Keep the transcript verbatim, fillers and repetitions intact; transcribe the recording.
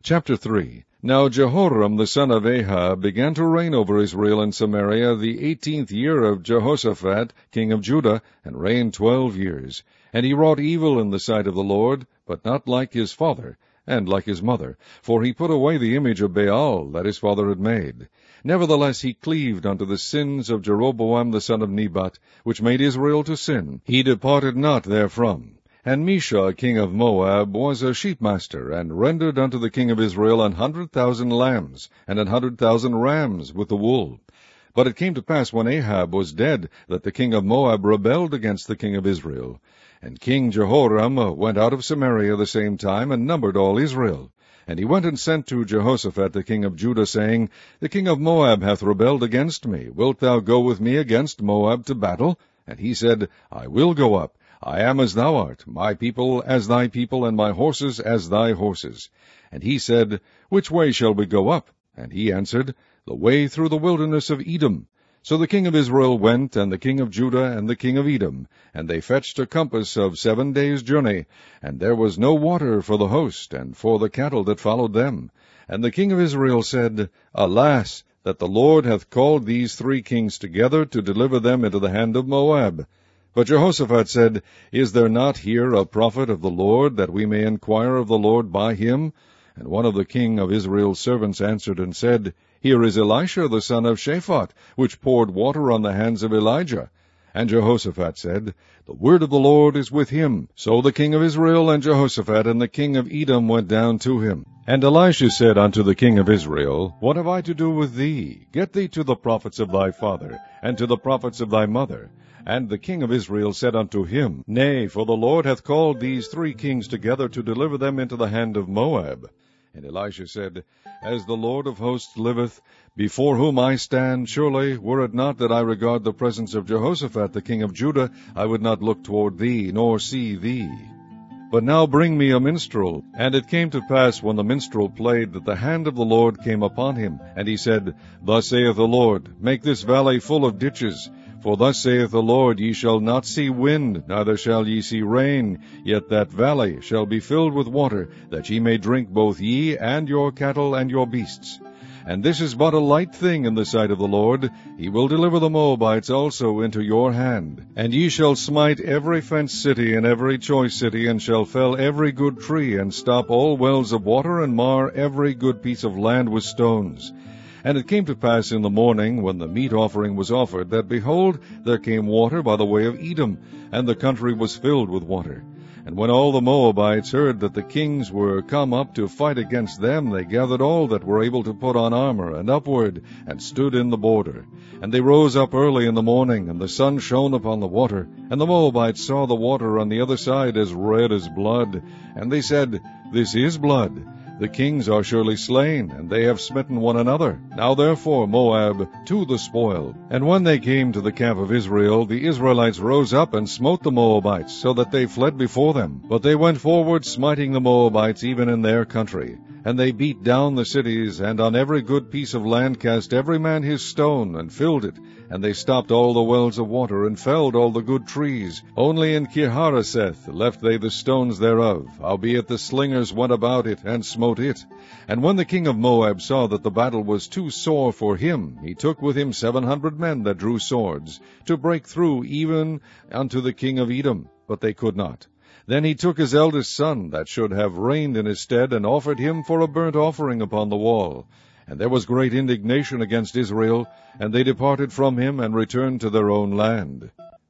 Chapter three. Now Jehoram the son of Ahab began to reign over Israel and Samaria the eighteenth year of Jehoshaphat king of Judah, and reigned twelve years. And he wrought evil in the sight of the Lord, but not like his father, and like his mother, for he put away the image of Baal that his father had made. Nevertheless he cleaved unto the sins of Jeroboam the son of Nebat, which made Israel to sin. He departed not therefrom. And Mesha king of Moab was a sheepmaster, and rendered unto the king of Israel an hundred thousand lambs, and an hundred thousand rams with the wool. But it came to pass, when Ahab was dead, that the king of Moab rebelled against the king of Israel. And King Jehoram went out of Samaria the same time, and numbered all Israel. And he went and sent to Jehoshaphat the king of Judah, saying, The king of Moab hath rebelled against me. Wilt thou go with me against Moab to battle? And he said, I will go up. I am as thou art, my people as thy people, and my horses as thy horses. And he said, Which way shall we go up? And he answered, The way through the wilderness of Edom. So the king of Israel went, and the king of Judah, and the king of Edom, and they fetched a compass of seven days' journey, and there was no water for the host, and for the cattle that followed them. And the king of Israel said, Alas, that the Lord hath called these three kings together to deliver them into the hand of Moab. But Jehoshaphat said, Is there not here a prophet of the Lord, that we may inquire of the Lord by him? And one of the king of Israel's servants answered and said, Here is Elisha the son of Shaphat, which poured water on the hands of Elijah. And Jehoshaphat said, The word of the Lord is with him. So the king of Israel and Jehoshaphat and the king of Edom went down to him. And Elisha said unto the king of Israel, What have I to do with thee? Get thee to the prophets of thy father, and to the prophets of thy mother. And the king of Israel said unto him, Nay, for the Lord hath called these three kings together to deliver them into the hand of Moab. And Elisha said, As the Lord of hosts liveth, before whom I stand, surely, were it not that I regard the presence of Jehoshaphat the king of Judah, I would not look toward thee, nor see thee. But now bring me a minstrel. And it came to pass, when the minstrel played, that the hand of the Lord came upon him. And he said, Thus saith the Lord, Make this valley full of ditches. For thus saith the Lord, Ye shall not see wind, neither shall ye see rain, yet that valley shall be filled with water, that ye may drink both ye, and your cattle, and your beasts. And this is but a light thing in the sight of the Lord. He will deliver the Moabites also into your hand. And ye shall smite every fenced city, and every choice city, and shall fell every good tree, and stop all wells of water, and mar every good piece of land with stones. And it came to pass in the morning, when the meat offering was offered, that, behold, there came water by the way of Edom, and the country was filled with water. And when all the Moabites heard that the kings were come up to fight against them, they gathered all that were able to put on armor, and upward, and stood in the border. And they rose up early in the morning, and the sun shone upon the water. And the Moabites saw the water on the other side as red as blood. And they said, This is blood. The kings are surely slain, and they have smitten one another. Now therefore, Moab, to the spoil. And when they came to the camp of Israel, the Israelites rose up and smote the Moabites, so that they fled before them. But they went forward, smiting the Moabites even in their country. And they beat down the cities, and on every good piece of land cast every man his stone, and filled it. And they stopped all the wells of water, and felled all the good trees. Only in Kirharaseth left they the stones thereof, howbeit the slingers went about it, and smote it. And when the king of Moab saw that the battle was too sore for him, he took with him seven hundred men that drew swords, to break through even unto the king of Edom, but they could not. Then he took his eldest son, that should have reigned in his stead, and offered him for a burnt offering upon the wall. And there was great indignation against Israel, and they departed from him, and returned to their own land.